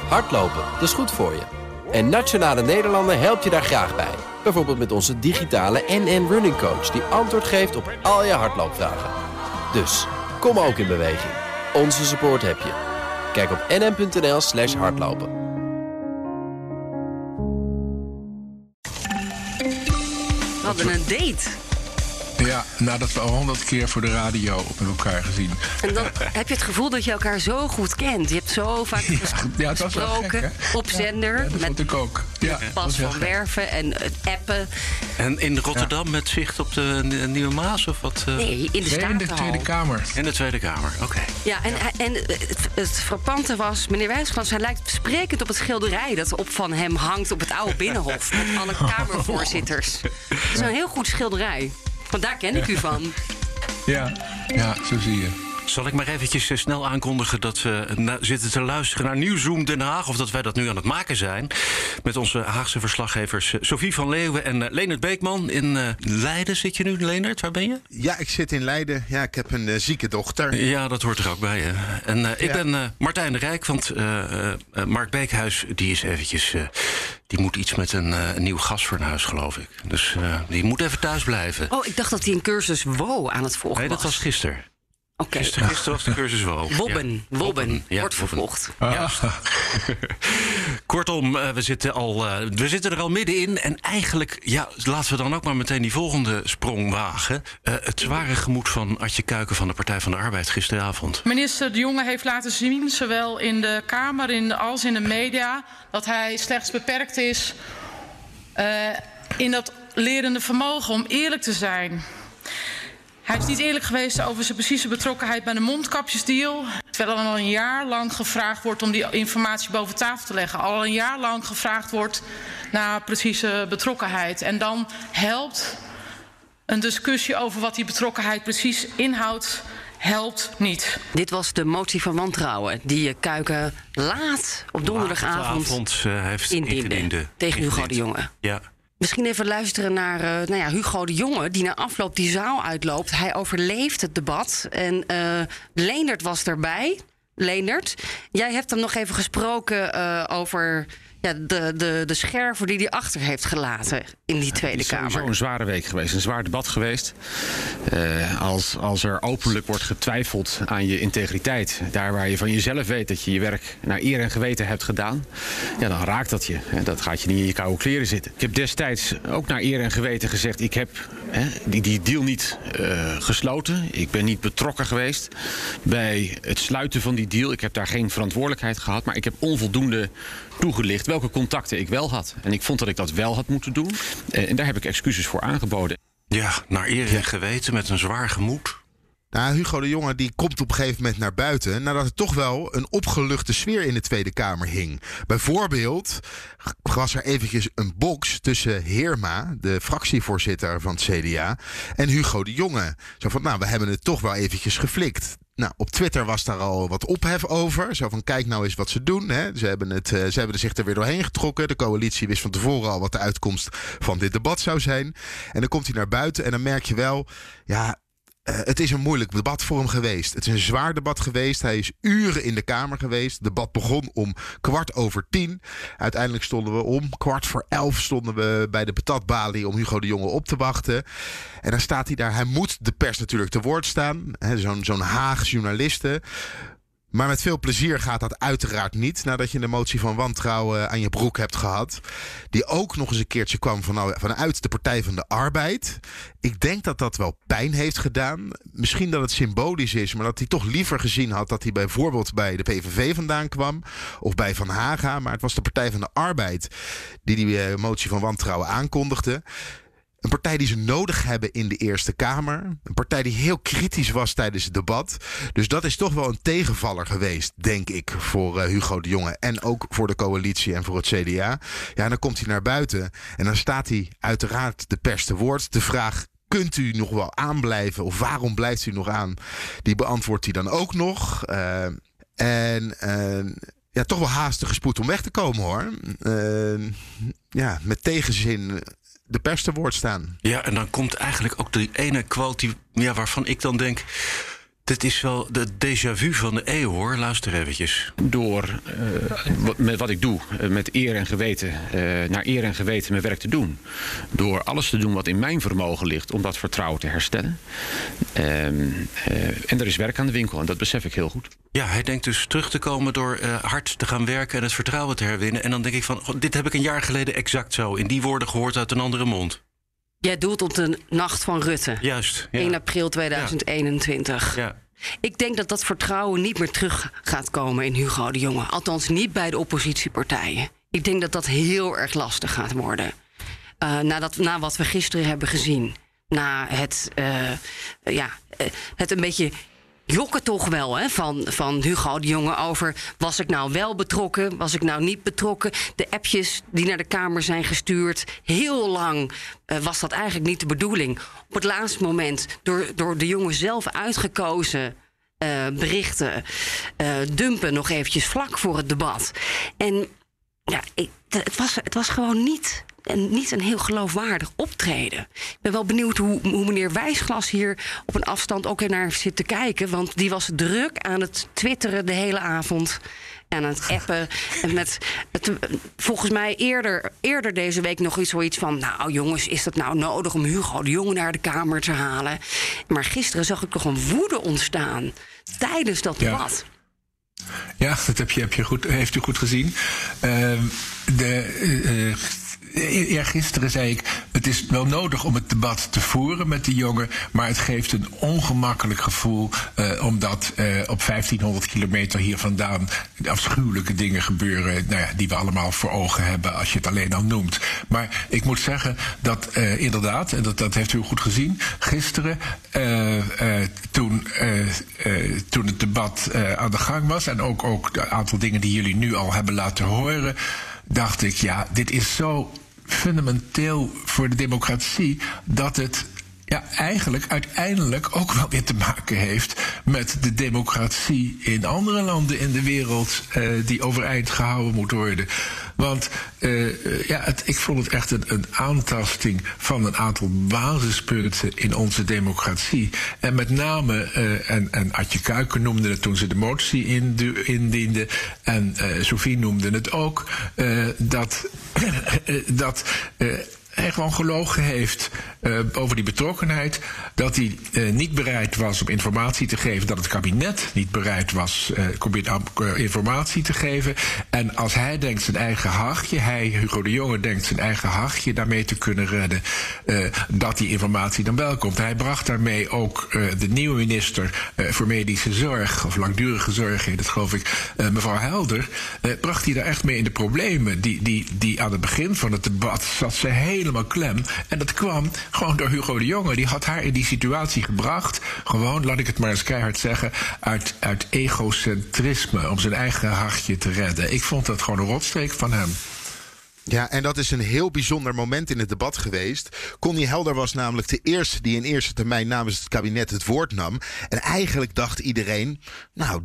Hardlopen, dat is goed voor je. En Nationale Nederlanden helpt je daar graag bij. Bijvoorbeeld met onze digitale NN Running Coach... die antwoord geeft op al je hardloopvragen. Dus, kom ook in beweging. Onze support heb je. Kijk op nn.nl/hardlopen. We hadden een date. Ja, nadat we al 100 keer voor de radio met elkaar gezien. En dan heb je het gevoel dat je elkaar zo goed kent. Je hebt zo vaak gesproken op zender. Ja, dat vond ik ook. Ja, Bas van Werven en het appen. En in Rotterdam met zicht op de Nieuwe Maas of wat? Nee, in de Statenhal. In de Tweede Kamer. In de Tweede Kamer, oké. Ja, en het frappante was, meneer Wijsglans, hij lijkt sprekend op het schilderij dat op van hem hangt op het oude Binnenhof. Met alle Kamervoorzitters. Het is een heel goed schilderij. Want daar ken ik u van. Ja, zo zie je. Zal ik maar eventjes snel aankondigen dat we zitten te luisteren naar Nieuwsroom Den Haag... of dat wij dat nu aan het maken zijn... met onze Haagse verslaggevers Sophie van Leeuwen en Leendert Beekman. In Leiden zit je nu, Leendert? Waar ben je? Ja, ik zit in Leiden. Ja, ik heb een zieke dochter. Ja, dat hoort er ook bij, hè. En ik ben Martijn de Rijk, want Mark Beekhuis... die is eventjes... die moet iets met een nieuw gas voor naar huis, geloof ik. Dus die moet even thuis blijven. Oh, ik dacht dat hij een cursus WO aan het volgen was. Nee, dat was gisteren. Okay. Gisteren was de cursus WO. Wobben. Wordt vervolgd. Ja. Kortom, we zitten er al middenin. En eigenlijk, laten we dan ook maar meteen die volgende sprong wagen. Het zware gemoed van Adje Kuiken van de Partij van de Arbeid gisteravond. Minister De Jonge heeft laten zien, zowel in de Kamer als in de media... dat hij slechts beperkt is in dat lerende vermogen om eerlijk te zijn... Hij is niet eerlijk geweest over zijn precieze betrokkenheid bij de mondkapjesdeal. Terwijl al een jaar lang gevraagd wordt om die informatie boven tafel te leggen. Al een jaar lang gevraagd wordt naar precieze betrokkenheid. En dan helpt een discussie over wat die betrokkenheid precies inhoudt, helpt niet. Dit was de motie van wantrouwen die Kuiken laat op donderdagavond heeft ingediend tegen Hugo de Jonge. Ja. Misschien even luisteren naar Hugo de Jonge... die na afloop die zaal uitloopt. Hij overleeft het debat. En Leendert was erbij. Leendert, jij hebt hem nog even gesproken over... de scherven die hij achter heeft gelaten in die Tweede Kamer. Het is sowieso een zware week geweest, een zwaar debat geweest. Als er openlijk wordt getwijfeld aan je integriteit... daar waar je van jezelf weet dat je je werk naar eer en geweten hebt gedaan... dan raakt dat je. Dat gaat je niet in je koude kleren zitten. Ik heb destijds ook naar eer en geweten gezegd... ik heb die deal niet gesloten. Ik ben niet betrokken geweest bij het sluiten van die deal. Ik heb daar geen verantwoordelijkheid gehad... maar ik heb onvoldoende toegelicht welke contacten ik wel had. En ik vond dat ik dat wel had moeten doen. En daar heb ik excuses voor aangeboden. Ja, naar eer en geweten met een zwaar gemoed. Nou, Hugo de Jonge die komt op een gegeven moment naar buiten... nadat er toch wel een opgeluchte sfeer in de Tweede Kamer hing. Bijvoorbeeld was er eventjes een box tussen Heerma... de fractievoorzitter van het CDA... en Hugo de Jonge. Zo van, we hebben het toch wel eventjes geflikt. Nou, op Twitter was daar al wat ophef over. Zo van, kijk nou eens wat ze doen. Hè. Ze hebben zich er weer doorheen getrokken. De coalitie wist van tevoren al wat de uitkomst van dit debat zou zijn. En dan komt hij naar buiten en dan merk je wel... het is een moeilijk debat voor hem geweest. Het is een zwaar debat geweest. Hij is uren in de Kamer geweest. Het debat begon om 10:15. Uiteindelijk stonden we om 11:15 bij de patatbalie om Hugo de Jonge op te wachten. En dan staat hij daar. Hij moet de pers natuurlijk te woord staan. Zo'n Haags journalisten. Maar met veel plezier gaat dat uiteraard niet... nadat je de motie van wantrouwen aan je broek hebt gehad. Die ook nog eens een keertje kwam vanuit de Partij van de Arbeid. Ik denk dat dat wel pijn heeft gedaan. Misschien dat het symbolisch is, maar dat hij toch liever gezien had... dat hij bijvoorbeeld bij de PVV vandaan kwam. Of bij Van Haga. Maar het was de Partij van de Arbeid die motie van wantrouwen aankondigde. Een partij die ze nodig hebben in de Eerste Kamer. Een partij die heel kritisch was tijdens het debat. Dus dat is toch wel een tegenvaller geweest, denk ik, voor Hugo de Jonge. En ook voor de coalitie en voor het CDA. Ja, en dan komt hij naar buiten. En dan staat hij uiteraard de pers te woord. De vraag, kunt u nog wel aanblijven? Of waarom blijft u nog aan? Die beantwoordt hij dan ook nog. Toch wel haastige spoed om weg te komen, hoor. Met tegenzin... de pers te woord staan. Ja, en dan komt eigenlijk ook die ene quote waarvan ik dan denk... Dit is wel de déjà vu van de eeuw, hoor. Luister eventjes. Door met wat ik doe, met eer en geweten, naar eer en geweten mijn werk te doen. Door alles te doen wat in mijn vermogen ligt om dat vertrouwen te herstellen. En er is werk aan de winkel en dat besef ik heel goed. Ja, hij denkt dus terug te komen door hard te gaan werken en het vertrouwen te herwinnen. En dan denk ik van, dit heb ik een jaar geleden exact zo in die woorden gehoord uit een andere mond. Jij doelt op de nacht van Rutte. Juist. Ja. 1 april 2021. Ja. Ik denk dat dat vertrouwen niet meer terug gaat komen in Hugo de Jonge. Althans niet bij de oppositiepartijen. Ik denk dat dat heel erg lastig gaat worden. Na wat we gisteren hebben gezien. Na het een beetje jokken toch wel van Hugo de Jonge over... was ik nou wel betrokken, was ik nou niet betrokken? De appjes die naar de Kamer zijn gestuurd. Heel lang was dat eigenlijk niet de bedoeling. Op het laatste moment door de Jonge zelf uitgekozen berichten... dumpen nog eventjes vlak voor het debat. En ja, het was gewoon niet een heel geloofwaardig optreden. Ik ben wel benieuwd hoe meneer Wijsglas hier op een afstand ook naar zit te kijken. Want die was druk aan het twitteren de hele avond. Aan het appen. En volgens mij eerder deze week nog zoiets van... nou jongens, is dat nou nodig om Hugo de Jonge naar de Kamer te halen? Maar gisteren zag ik toch een woede ontstaan tijdens dat debat. Ja, dat heeft u goed gezien. Eergisteren zei ik, het is wel nodig om het debat te voeren met die jongen, maar het geeft een ongemakkelijk gevoel, omdat op 1500 kilometer hier vandaan afschuwelijke dingen gebeuren, die we allemaal voor ogen hebben als je het alleen al noemt. Maar ik moet zeggen dat inderdaad, en dat heeft u goed gezien, gisteren toen het debat aan de gang was en ook een aantal dingen die jullie nu al hebben laten horen, dacht ik, ja, dit is zo fundamenteel voor de democratie dat het eigenlijk uiteindelijk ook wel weer te maken heeft met de democratie in andere landen in de wereld die overeind gehouden moet worden. Want ik vond het echt een aantasting van een aantal basispunten in onze democratie. En met name, en Adje Kuiken noemde het toen ze de motie indiende, en Sophie noemde het ook, dat hij gewoon gelogen heeft over die betrokkenheid. Dat hij niet bereid was om informatie te geven. Dat het kabinet niet bereid was informatie te geven. En als hij denkt zijn eigen hachje, Hugo de Jonge denkt zijn eigen hachje daarmee te kunnen redden, dat die informatie dan wel komt. Hij bracht daarmee ook de nieuwe minister voor medische zorg, of langdurige zorg heet het geloof ik, mevrouw Helder, bracht hij daar echt mee in de problemen. Die aan het begin van het debat zat ze helemaal klem. En dat kwam gewoon door Hugo de Jonge. Die had haar in die situatie gebracht. Gewoon, laat ik het maar eens keihard zeggen, uit egocentrisme, om zijn eigen hachje te redden. Ik vond dat gewoon een rotstreek van hem. Ja, en dat is een heel bijzonder moment in het debat geweest. Connie Helder was namelijk de eerste die in eerste termijn namens het kabinet het woord nam. En eigenlijk dacht iedereen, nou,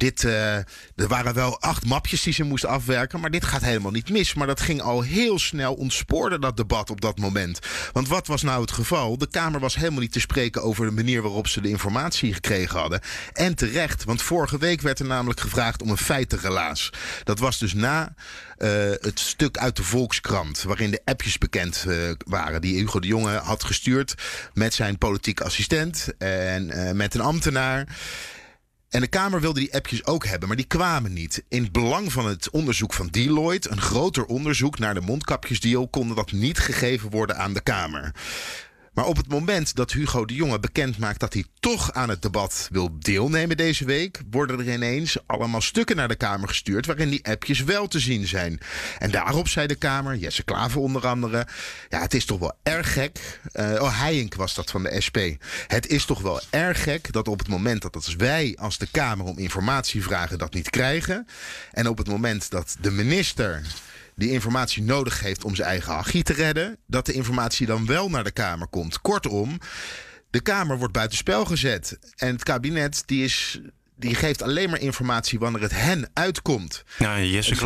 er waren wel 8 mapjes die ze moest afwerken, maar dit gaat helemaal niet mis. Maar dat ging al heel snel, ontspoorde dat debat op dat moment. Want wat was nou het geval? De Kamer was helemaal niet te spreken over de manier waarop ze de informatie gekregen hadden. En terecht, want vorige week werd er namelijk gevraagd om een feitenrelaas. Dat was dus na het stuk uit de Volkskrant, waarin de appjes bekend waren die Hugo de Jonge had gestuurd met zijn politieke assistent en met een ambtenaar. En de Kamer wilde die appjes ook hebben, maar die kwamen niet. In het belang van het onderzoek van Deloitte, een groter onderzoek naar de mondkapjesdeal, kon dat niet gegeven worden aan de Kamer. Maar op het moment dat Hugo de Jonge bekend maakt dat hij toch aan het debat wil deelnemen deze week, worden er ineens allemaal stukken naar de Kamer gestuurd waarin die appjes wel te zien zijn. En daarop zei de Kamer, Jesse Klaver onder andere, ja, het is toch wel erg gek. Heijink was dat van de SP. Het is toch wel erg gek dat op het moment dat wij als de Kamer om informatie vragen dat niet krijgen, en op het moment dat de minister die informatie nodig heeft om zijn eigen hachie te redden, dat de informatie dan wel naar de Kamer komt. Kortom, de Kamer wordt buitenspel gezet. En het kabinet die geeft alleen maar informatie wanneer het hen uitkomt. Ja,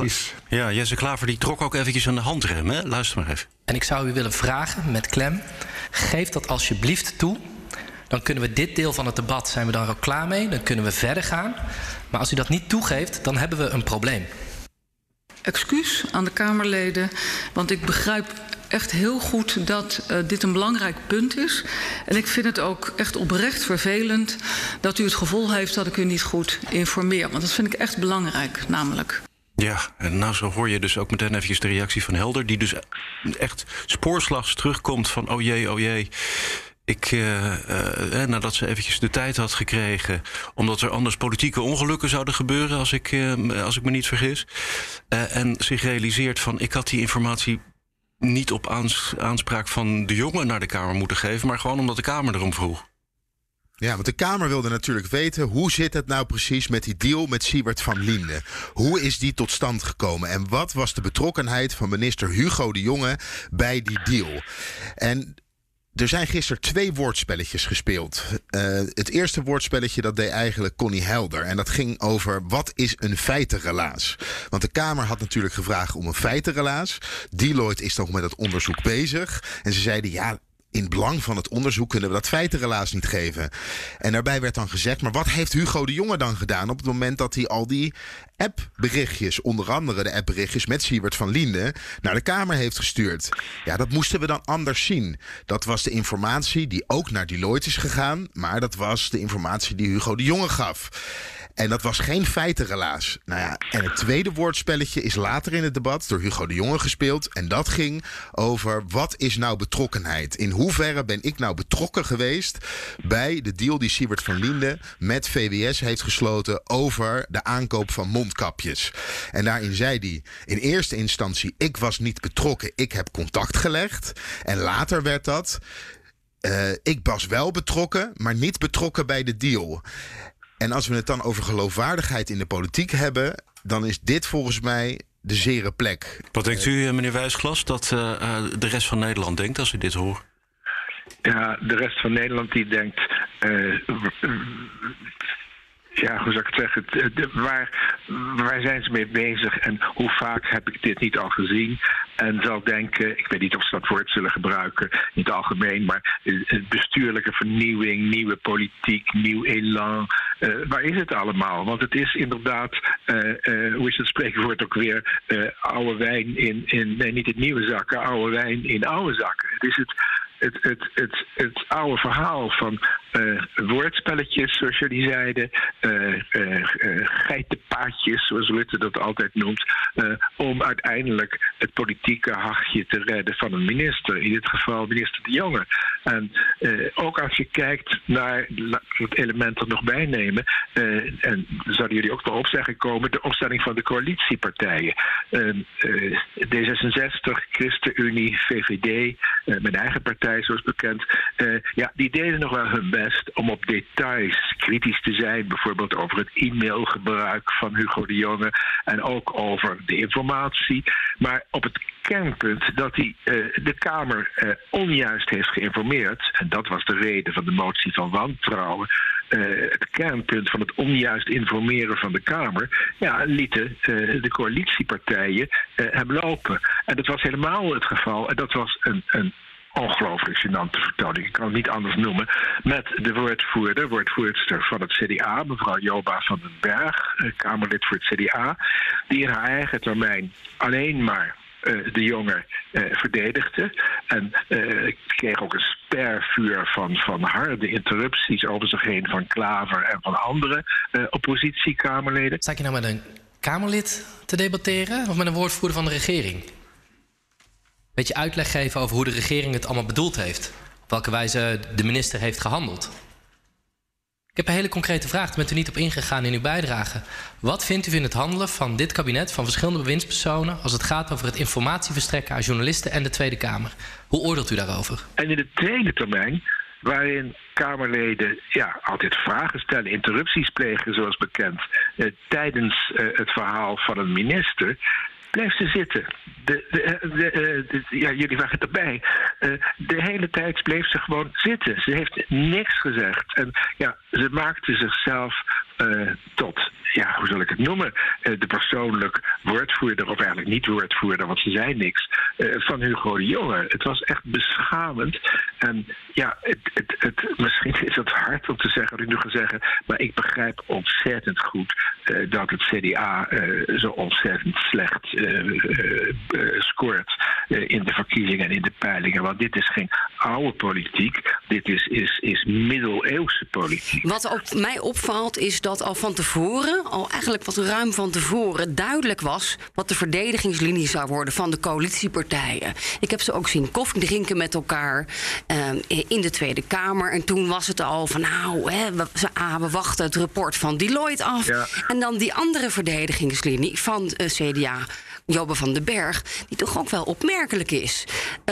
Jesse Klaver die trok ook eventjes aan de handrem, hè? Luister maar even. En ik zou u willen vragen met klem, geef dat alsjeblieft toe, dan kunnen we dit deel van het debat, zijn we daar ook klaar mee. Dan kunnen we verder gaan. Maar als u dat niet toegeeft, dan hebben we een probleem. Excuus aan de Kamerleden, want ik begrijp echt heel goed dat dit een belangrijk punt is. En ik vind het ook echt oprecht vervelend dat u het gevoel heeft dat ik u niet goed informeer. Want dat vind ik echt belangrijk, namelijk. Ja, en nou zo hoor je dus ook meteen eventjes de reactie van Helder, die dus echt spoorslags terugkomt van oh jee. Nadat ze eventjes de tijd had gekregen, omdat er anders politieke ongelukken zouden gebeuren, als ik me niet vergis. En zich realiseert van ik had die informatie niet op aanspraak van de jongen naar de Kamer moeten geven, maar gewoon omdat de Kamer erom vroeg. Ja, want de Kamer wilde natuurlijk weten, hoe zit het nou precies met die deal met Siebert van Liende? Hoe is die tot stand gekomen? En wat was de betrokkenheid van minister Hugo de Jonge bij die deal? En er zijn gisteren 2 woordspelletjes gespeeld. Het eerste woordspelletje dat deed eigenlijk Connie Helder. En dat ging over wat is een feitenrelaas? Want de Kamer had natuurlijk gevraagd om een feitenrelaas. Deloitte is nog met het onderzoek bezig. En ze zeiden ja, in het belang van het onderzoek kunnen we dat feitenrelaas niet geven. En daarbij werd dan gezegd, maar wat heeft Hugo de Jonge dan gedaan op het moment dat hij al die appberichtjes, onder andere de appberichtjes met Siebert van Liende, naar de Kamer heeft gestuurd? Ja, dat moesten we dan anders zien. Dat was de informatie die ook naar Deloitte is gegaan, maar dat was de informatie die Hugo de Jonge gaf. En dat was geen feitenrelaas. Nou ja, en het tweede woordspelletje is later in het debat door Hugo de Jonge gespeeld. En dat ging over wat is nou betrokkenheid? In hoeverre ben ik nou betrokken geweest bij de deal die Siebert van Liende met VWS heeft gesloten over de aankoop van mondkapjes? En daarin zei hij in eerste instantie, ik was niet betrokken, ik heb contact gelegd. En later werd dat, ik was wel betrokken, maar niet betrokken bij de deal. En als we het dan over geloofwaardigheid in de politiek hebben, dan is dit volgens mij de zere plek. Wat denkt u, meneer Wijsglas, dat de rest van Nederland denkt als u dit hoort? Ja, de rest van Nederland die denkt, hoe zou ik het zeggen, waar zijn ze mee bezig en hoe vaak heb ik dit niet al gezien? En zal denken, ik weet niet of ze dat woord zullen gebruiken in het algemeen, maar bestuurlijke vernieuwing, nieuwe politiek, nieuw elan. Waar is het allemaal? Want het is inderdaad, hoe is het spreekwoord ook weer, oude wijn niet in nieuwe zakken, oude wijn in oude zakken. Het is het oude verhaal van woordspelletjes, zoals jullie zeiden, geitenpaadjes, zoals Rutte dat altijd noemt, om uiteindelijk het politieke hachje te redden van een minister, in dit geval minister De Jonge. En ook als je kijkt naar het element er nog bij nemen, en zouden jullie ook erop zijn gekomen, de opstelling van de coalitiepartijen. D66, ChristenUnie, VVD, mijn eigen partij zoals bekend, die deden nog wel hun best om op details kritisch te zijn, bijvoorbeeld over het e-mailgebruik van Hugo de Jonge en ook over de informatie. Maar op het kernpunt dat hij de Kamer onjuist heeft geïnformeerd, en dat was de reden van de motie van wantrouwen, het kernpunt van het onjuist informeren van de Kamer, lieten de coalitiepartijen hem lopen. En dat was helemaal het geval, en dat was een ongelooflijk gênante vertoning, ik kan het niet anders noemen, met de woordvoerster van het CDA, mevrouw Joba van den Berg, Kamerlid voor het CDA, die in haar eigen termijn alleen maar de Jonge verdedigde. En kreeg ook een spervuur van harde interrupties over zich heen van Klaver en van andere oppositiekamerleden. Sta je nou met een Kamerlid te debatteren of met een woordvoerder van de regering? Beetje uitleg geven over hoe de regering het allemaal bedoeld heeft. Op welke wijze de minister heeft gehandeld. Ik heb een hele concrete vraag, daar bent u niet op ingegaan in uw bijdrage. Wat vindt u in het handelen van dit kabinet, van verschillende bewindspersonen, als het gaat over het informatieverstrekken aan journalisten en de Tweede Kamer? Hoe oordeelt u daarover? En in de tweede termijn, waarin Kamerleden altijd vragen stellen, interrupties plegen zoals bekend, tijdens het verhaal van een minister, blijft ze zitten. Jullie waren erbij. De hele tijd bleef ze gewoon zitten. Ze heeft niks gezegd. En ze maakte zichzelf tot, hoe zal ik het noemen, de persoonlijk woordvoerder, of eigenlijk niet woordvoerder, want ze zei niks, van Hugo de Jonge. Het was echt beschamend. En misschien is het hard om te zeggen wat ik nu ga zeggen, maar ik begrijp ontzettend goed dat het CDA zo ontzettend slecht scoort in de verkiezingen en in de peilingen. Want dit is geen oude politiek, dit is middeleeuwse politiek. Wat ook mij opvalt is dat al van tevoren, al eigenlijk wat ruim van tevoren, duidelijk was wat de verdedigingslinie zou worden van de coalitiepartijen. Ik heb ze ook zien koffie drinken met elkaar in de Tweede Kamer. En toen was het al van we wachten het rapport van Deloitte af. Ja. En dan die andere verdedigingslinie van CDA, Joba van den Berg, die toch ook wel opmerkelijk is.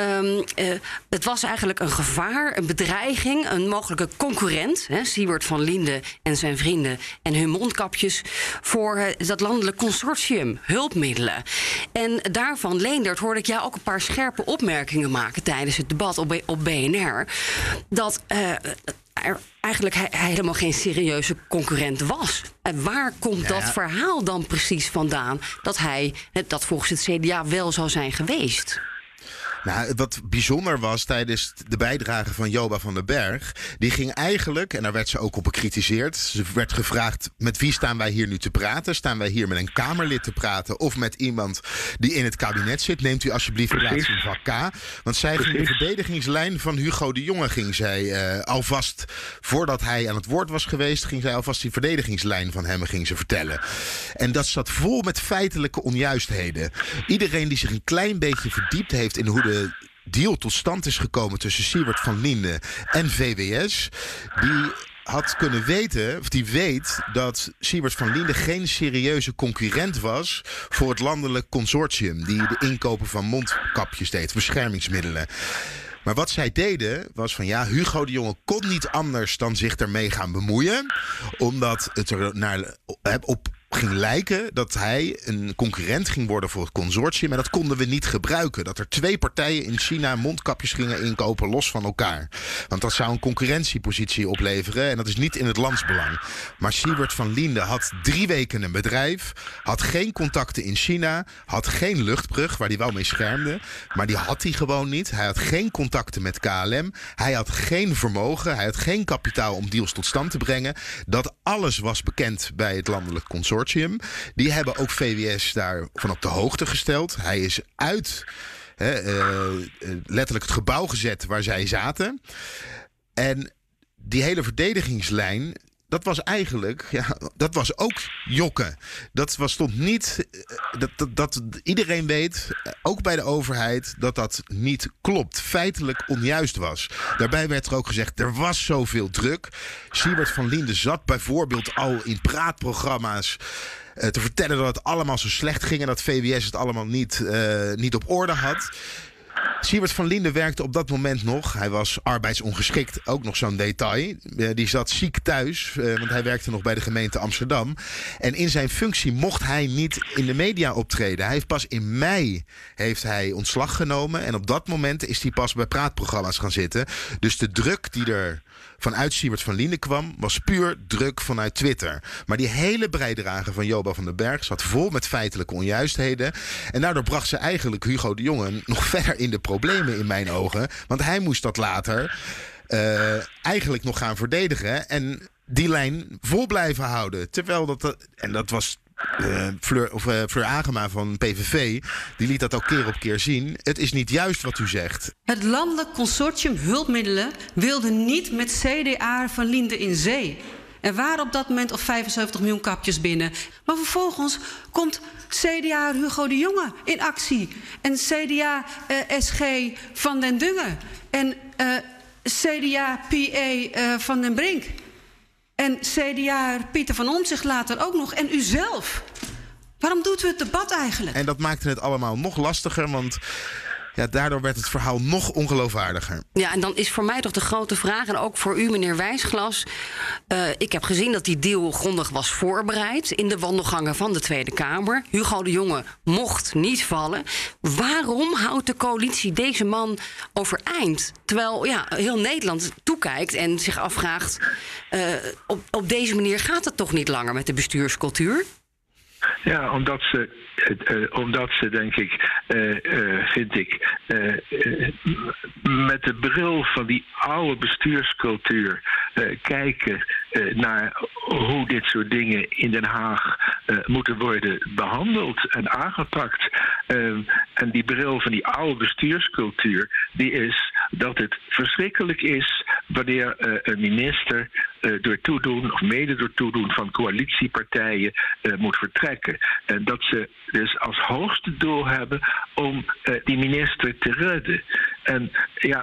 Het was eigenlijk een gevaar, een bedreiging, een mogelijke concurrent, Siewert van Liende en zijn vrienden en hun mondkapjes, voor dat landelijk consortium, hulpmiddelen. En daarvan, Leendert, hoorde ik jou ook een paar scherpe opmerkingen maken tijdens het debat op BNR. Dat er eigenlijk helemaal geen serieuze concurrent was. En waar komt dat verhaal dan precies vandaan dat volgens het CDA wel zou zijn geweest? Nou, wat bijzonder was tijdens de bijdrage van Joba van den Berg, die ging eigenlijk, en daar werd ze ook op bekritiseerd, ze werd gevraagd: met wie staan wij hier nu te praten? Staan wij hier met een Kamerlid te praten of met iemand die in het kabinet zit? Neemt u alsjeblieft plaats in vak K. Want zij ging de verdedigingslijn van Hugo de Jonge, ging zij alvast, voordat hij aan het woord was geweest, ging zij alvast die verdedigingslijn van hem ging ze vertellen. En dat zat vol met feitelijke onjuistheden. Iedereen die zich een klein beetje verdiept heeft in hoe de deal tot stand is gekomen tussen Siewert van Liende en VWS, die had kunnen weten, of die weet, dat Siewert van Liende geen serieuze concurrent was voor het landelijk consortium die de inkopen van mondkapjes deed, beschermingsmiddelen. Maar wat zij deden was van Hugo de Jonge kon niet anders dan zich ermee gaan bemoeien, omdat het er op ging lijken dat hij een concurrent ging worden voor het consortium. En dat konden we niet gebruiken. Dat er 2 partijen in China mondkapjes gingen inkopen los van elkaar. Want dat zou een concurrentiepositie opleveren en dat is niet in het landsbelang. Maar Siewert van Liende had 3 weken een bedrijf, had geen contacten in China, had geen luchtbrug waar hij wel mee schermde, maar die had hij gewoon niet. Hij had geen contacten met KLM, hij had geen vermogen, hij had geen kapitaal om deals tot stand te brengen. Dat alles was bekend bij het landelijk consortium. Die hebben ook VWS daarvan op de hoogte gesteld. Hij is uit letterlijk het gebouw gezet waar zij zaten. En die hele verdedigingslijn, dat was eigenlijk, dat was ook jokken. Stond niet, dat iedereen weet, ook bij de overheid, dat niet klopt. Feitelijk onjuist was. Daarbij werd er ook gezegd, er was zoveel druk. Siewert van Liende zat bijvoorbeeld al in praatprogramma's te vertellen dat het allemaal zo slecht ging en dat VWS het allemaal niet op orde had. Siewert van Liende werkte op dat moment nog. Hij was arbeidsongeschikt, ook nog zo'n detail. Die zat ziek thuis, want hij werkte nog bij de gemeente Amsterdam. En in zijn functie mocht hij niet in de media optreden. Hij heeft pas in mei ontslag genomen. En op dat moment is hij pas bij praatprogramma's gaan zitten. Dus de druk die er vanuit Siewert van Liende kwam, was puur druk vanuit Twitter. Maar die hele bijdrage van Joba van den Berg zat vol met feitelijke onjuistheden. En daardoor bracht ze eigenlijk Hugo de Jonge nog verder in de problemen in mijn ogen. Want hij moest dat later eigenlijk nog gaan verdedigen en die lijn vol blijven houden. Terwijl dat was Fleur Agema van PVV, die liet dat ook keer op keer zien. Het is niet juist wat u zegt. Het landelijk consortium hulpmiddelen wilde niet met CDA van Liende in zee. Er waren op dat moment al 75 miljoen kapjes binnen. Maar vervolgens komt CDA Hugo de Jonge in actie. En CDA SG van den Dungen. En CDA PA van den Brink. En CDA Pieter van Omtzigt later ook nog. En u zelf. Waarom doet u het debat eigenlijk? En dat maakte het allemaal nog lastiger, want Ja, daardoor werd het verhaal nog ongeloofwaardiger. Ja, en dan is voor mij toch de grote vraag, en ook voor u, meneer Wijsglas. Ik heb gezien dat die deal grondig was voorbereid in de wandelgangen van de Tweede Kamer. Hugo de Jonge mocht niet vallen. Waarom houdt de coalitie deze man overeind? Terwijl heel Nederland toekijkt en zich afvraagt, op deze manier gaat het toch niet langer met de bestuurscultuur? Ja, omdat ze denk ik, vind ik, met de bril van die oude bestuurscultuur kijken naar hoe dit soort dingen in Den Haag moeten worden behandeld en aangepakt. En die bril van die oude bestuurscultuur, die is dat het verschrikkelijk is wanneer een minister door toedoen of mede door toedoen van coalitiepartijen moet vertrekken. En dat ze dus als hoogste doel hebben om die minister te redden. En ja,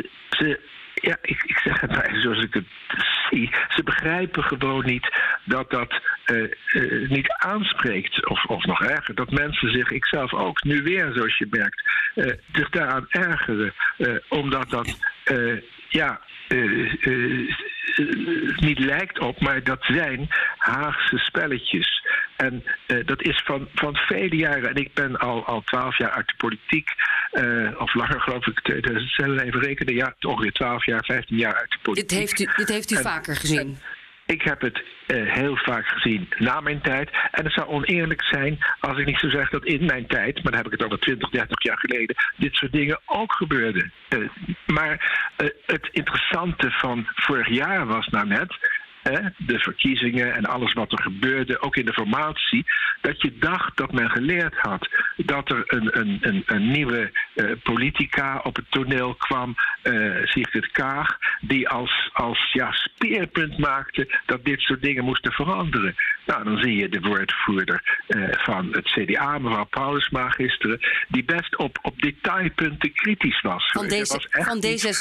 ik zeg het maar zoals ik het zie. Ze begrijpen gewoon niet dat dat niet aanspreekt. Of nog erger, dat mensen zich, ikzelf ook, nu weer, zoals je merkt, zich daaraan ergeren. Omdat dat, niet lijkt op, maar dat zijn Haagse spelletjes. En dat is van vele jaren. En ik ben al 12 jaar uit de politiek. Of langer, geloof ik. 2007, even rekenen. Ja, ongeveer 12 jaar, 15 jaar uit de politiek. Dit heeft u vaker gezien? Ik heb het heel vaak gezien na mijn tijd. En het zou oneerlijk zijn als ik niet zou zeggen dat in mijn tijd, maar dan heb ik het over 20, 30 jaar geleden, dit soort dingen ook gebeurden. Maar het interessante van vorig jaar was nou net, de verkiezingen en alles wat er gebeurde, ook in de formatie, dat je dacht dat men geleerd had dat er een nieuwe politica op het toneel kwam, Sigrid Kaag, die als speerpunt maakte dat dit soort dingen moesten veranderen. Nou, dan zie je de woordvoerder van het CDA, mevrouw Paulusma, gisteren, die best op detailpunten kritisch was. Van D66. Van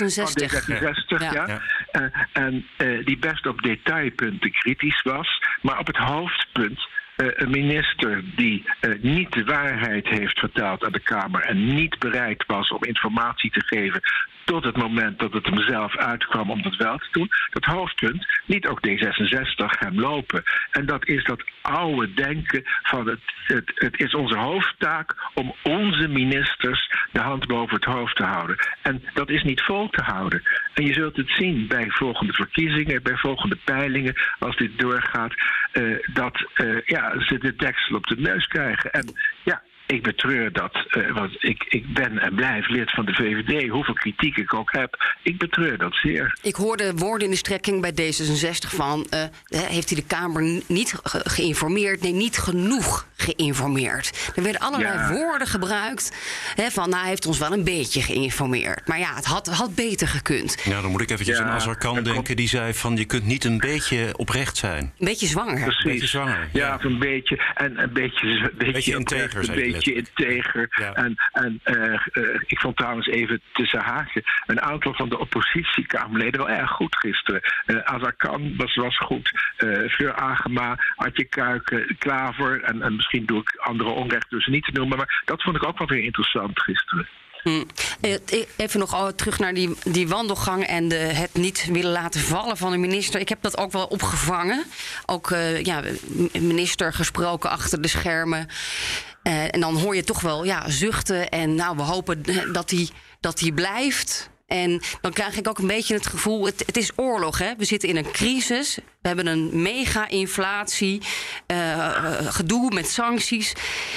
D66, ja. En die best op detailpunten kritisch was, maar op het hoofdpunt een minister die niet de waarheid heeft verteld aan de Kamer en niet bereid was om informatie te geven tot het moment dat het hem zelf uitkwam om dat wel te doen. Dat hoofdpunt liet ook D66 hem lopen. En dat is dat oude denken van het is onze hoofdtaak om onze ministers de hand boven het hoofd te houden. En dat is niet vol te houden. En je zult het zien bij volgende verkiezingen, bij volgende peilingen, als dit doorgaat, dat ze de deksel op de neus krijgen. En ja, ik betreur dat, want ik ben en blijf lid van de VVD. Hoeveel kritiek ik ook heb, ik betreur dat zeer. Ik hoorde woorden in de strekking bij D66 van, heeft hij de Kamer niet geïnformeerd? Nee, niet genoeg geïnformeerd. Er werden allerlei woorden gebruikt van, hij heeft ons wel een beetje geïnformeerd. Maar ja, het had beter gekund. Ja, dan moet ik eventjes aan Azarkan denken. Die zei van, je kunt niet een beetje oprecht zijn. Een beetje zwanger. Precies. Een beetje zwanger. Ja, of een beetje. En een beetje integer, een beetje integer. Ja. En ik vond trouwens even tussen haakjes een aantal van de oppositiekamerleden wel erg goed gisteren. Azarkan was goed. Fleur Agema, Adje Kuiken, Klaver. En misschien doe ik andere onrecht dus niet te noemen. Maar dat vond ik ook wel weer interessant gisteren. Even nog terug naar die wandelgang en het niet willen laten vallen van de minister. Ik heb dat ook wel opgevangen. Ook minister gesproken achter de schermen. En dan hoor je toch wel zuchten. En we hopen dat hij blijft. En dan krijg ik ook een beetje het gevoel, het is oorlog, hè? We zitten in een crisis. We hebben een mega-inflatie. Gedoe met sancties.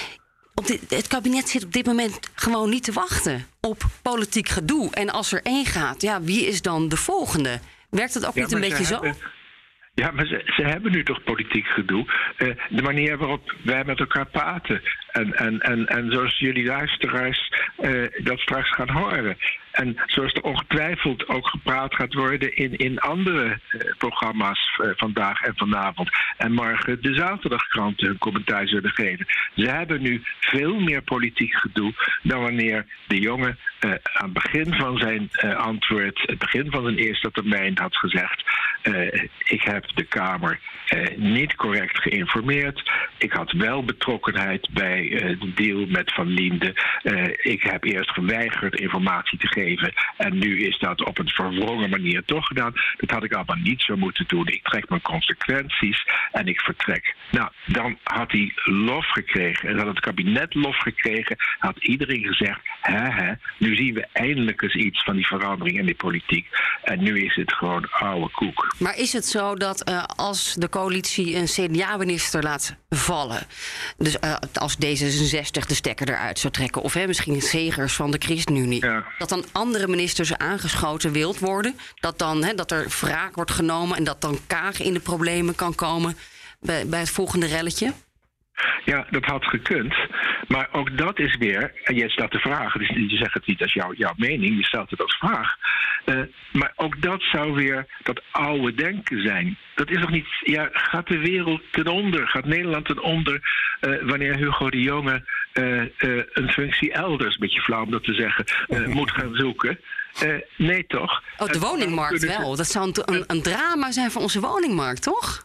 Het kabinet zit op dit moment gewoon niet te wachten op politiek gedoe. En als er één gaat, wie is dan de volgende? Werkt het ook niet een beetje zo? Ja, maar ze hebben nu toch politiek gedoe. De manier waarop wij met elkaar praten. En zoals jullie luisteraars dat straks gaan horen. En zoals er ongetwijfeld ook gepraat gaat worden in andere programma's vandaag en vanavond. En morgen de zaterdagkranten hun commentaar zullen geven. Ze hebben nu veel meer politiek gedoe dan wanneer de jongen aan het begin van zijn antwoord, het begin van zijn eerste termijn had gezegd: ik heb de Kamer niet correct geïnformeerd. Ik had wel betrokkenheid bij de deal met Van Linde. Ik heb eerst geweigerd informatie te geven en nu is dat op een verwrongen manier toch gedaan. Dat had ik allemaal niet zo moeten doen. Ik trek mijn consequenties en ik vertrek. Nou, dan had hij lof gekregen en had het kabinet lof gekregen. Had iedereen gezegd: nu zien we eindelijk eens iets van die verandering in de politiek. En nu is het gewoon oude koek. Maar is het zo dat als de coalitie een CDA-minister laat vallen, dus als D66 de stekker eruit zou trekken, of misschien Segers van de ChristenUnie, dat dan andere ministers aangeschoten wild worden, dat dan dat er wraak wordt genomen en dat dan Kaag in de problemen kan komen bij het volgende relletje? Ja, dat had gekund. Maar ook dat is weer, en jij stelt de vraag, dus je zegt het niet als jouw mening, je stelt het als vraag. Maar ook dat zou weer dat oude denken zijn. Dat is nog niet, gaat de wereld ten onder, gaat Nederland ten onder wanneer Hugo de Jonge een functie elders, een beetje flauw om dat te zeggen, moet gaan zoeken? Nee, toch? Oh, de woningmarkt wel. Dat zou een drama zijn voor onze woningmarkt, toch?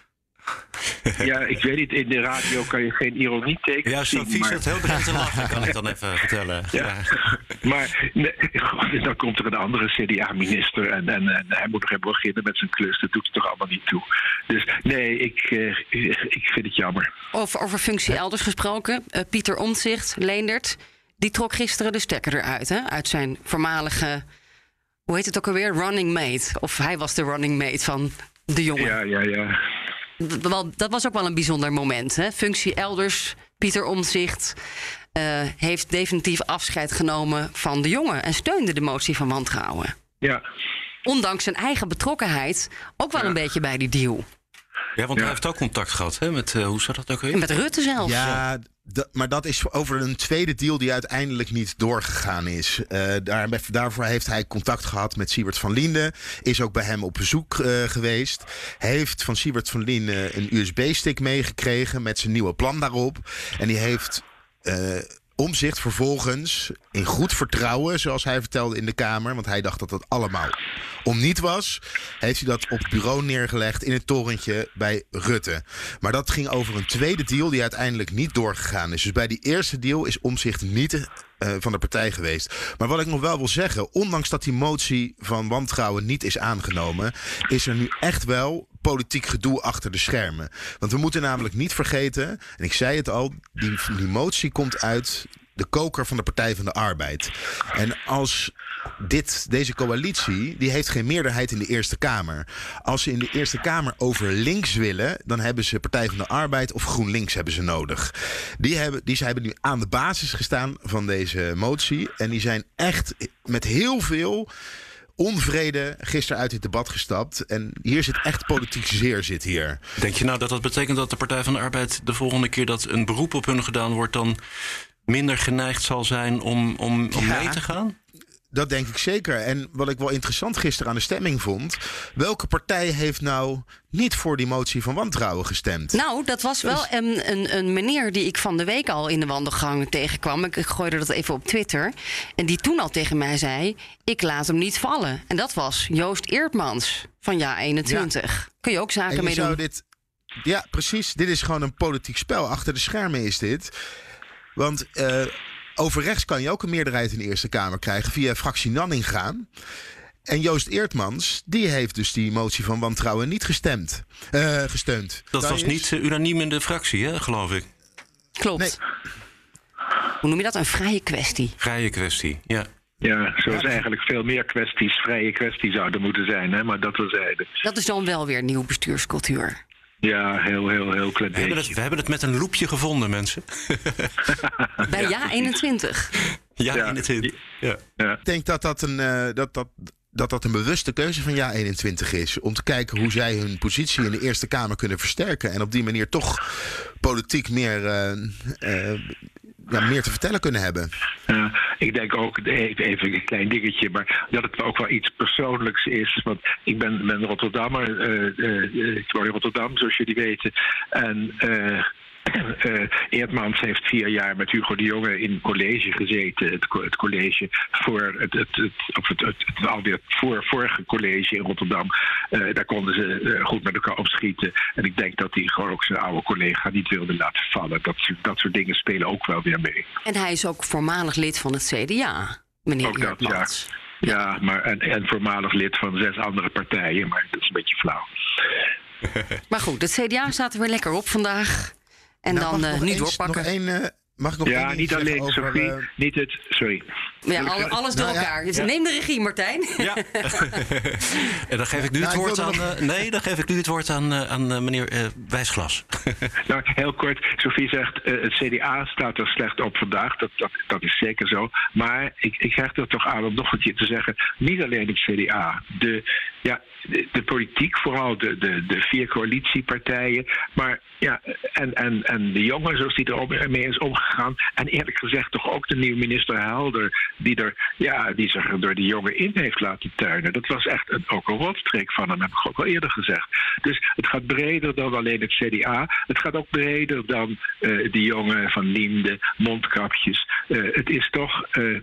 Ja, ik weet niet, in de radio kan je geen ironie tekenen. Ja, Sophie zit heel breed te lachen, kan ik dan even vertellen. Ja. Maar dan komt er een andere CDA-minister en hij moet nog even beginnen met zijn klus. Dat doet het toch allemaal niet toe. Dus nee, ik vind het jammer. Over functie elders gesproken, Pieter Omtzigt, Leendert, die trok gisteren de stekker eruit, uit zijn voormalige, hoe heet het ook alweer, running mate. Of hij was de running mate van de jongen. Ja. Dat was ook wel een bijzonder moment. Functie elders, Pieter Omtzigt heeft definitief afscheid genomen van de jongen en steunde de motie van wantrouwen. Ja. Ondanks zijn eigen betrokkenheid ook wel een beetje bij die deal. Ja, want hij heeft ook contact gehad met, hoe zat dat ook weer? Met Rutte zelfs. Ja, maar dat is over een tweede deal die uiteindelijk niet doorgegaan is. Daarvoor heeft hij contact gehad met Siebert van Liende. Is ook bij hem op bezoek geweest. Heeft van Siebert van Liende een USB-stick meegekregen met zijn nieuwe plan daarop. En die heeft Omtzigt vervolgens in goed vertrouwen, zoals hij vertelde in de Kamer, want hij dacht dat het allemaal om niet was, heeft hij dat op het bureau neergelegd in het torentje bij Rutte. Maar dat ging over een tweede deal die uiteindelijk niet doorgegaan is. Dus bij die eerste deal is Omtzigt niet van de partij geweest. Maar wat ik nog wel wil zeggen, ondanks dat die motie van wantrouwen niet is aangenomen, is er nu echt wel politiek gedoe achter de schermen. Want we moeten namelijk niet vergeten, en ik zei het al, die motie komt uit de koker van de Partij van de Arbeid. En als deze coalitie, die heeft geen meerderheid in de Eerste Kamer. Als ze in de Eerste Kamer over links willen, dan hebben ze Partij van de Arbeid of GroenLinks hebben ze nodig. Die hebben nu aan de basis gestaan van deze motie. En die zijn echt met heel veel onvrede gisteren uit dit debat gestapt. En hier zit echt politiek zeer hier. Denk je nou dat dat betekent dat de Partij van de Arbeid de volgende keer dat een beroep op hun gedaan wordt, dan minder geneigd zal zijn om mee te gaan? Dat denk ik zeker. En wat ik wel interessant gisteren aan de stemming vond, welke partij heeft nou niet voor die motie van wantrouwen gestemd? Nou, dat was wel een meneer die ik van de week al in de wandelgang tegenkwam. Ik gooide dat even op Twitter. En die toen al tegen mij zei, ik laat hem niet vallen. En dat was Joost Eertmans van Ja21. Ja. Kun je ook zaken mee doen? Ja, precies. Dit is gewoon een politiek spel. Achter de schermen is dit. Want over rechts kan je ook een meerderheid in de Eerste Kamer krijgen via fractie Nanninga. En Joost Eertmans, die heeft dus die motie van wantrouwen niet gesteund. Dat was niet unaniem in de fractie, hè, geloof ik. Klopt. Nee. Hoe noem je dat? Een vrije kwestie. Vrije kwestie, ja. Ja, zoals eigenlijk veel meer kwesties vrije kwesties zouden moeten zijn, hè? Maar dat terzijde. Dat is dan wel weer nieuw bestuurscultuur. Ja, heel klein beetje. We hebben het met een loepje gevonden, mensen. Bij Ja21. Ja21. Ja. Ik denk dat een bewuste keuze van Ja21 is. Om te kijken hoe zij hun positie in de Eerste Kamer kunnen versterken. En op die manier toch politiek meer te vertellen kunnen hebben. ik denk ook, even een klein dingetje, maar dat het ook wel iets persoonlijks is. Want ik ben Rotterdammer, ik woon in Rotterdam, zoals jullie weten. En Eerdmans heeft 4 jaar met Hugo de Jonge in college gezeten. Het college voor het alweer vorige college in Rotterdam. Daar konden ze goed met elkaar opschieten. En ik denk dat hij gewoon ook zijn oude collega niet wilde laten vallen. Dat soort dingen spelen ook wel weer mee. En hij is ook voormalig lid van het CDA, meneer ook dat, Eerdmans. Ja, maar en voormalig lid van 6 andere partijen. Maar dat is een beetje flauw. Maar goed, het CDA staat er weer lekker op vandaag. En Nou, dan nu doorpakken. Mag ik nog één ding niet zeggen alleen, over, Sophie. Niet het... Sorry. Ja, alles door elkaar. Dus neem de regie, Martijn. Ja. En dan geef ik nu het woord aan... dan geef ik nu het woord aan meneer Wijsglas. Nou, heel kort. Sophie zegt, het CDA staat er slecht op vandaag. Dat is zeker zo. Maar ik hecht er toch aan om nog een keer te zeggen... niet alleen het CDA. De politiek, vooral de 4 coalitiepartijen... maar ja, en de jongen zoals die er mee is omgegaan... en eerlijk gezegd toch ook de nieuwe minister Helder... die zich er door die jongen in heeft laten tuinen. Dat was echt ook een rotstreek van hem, heb ik ook al eerder gezegd. Dus het gaat breder dan alleen het CDA. Het gaat ook breder dan die jongen van Linde, mondkapjes. Het is toch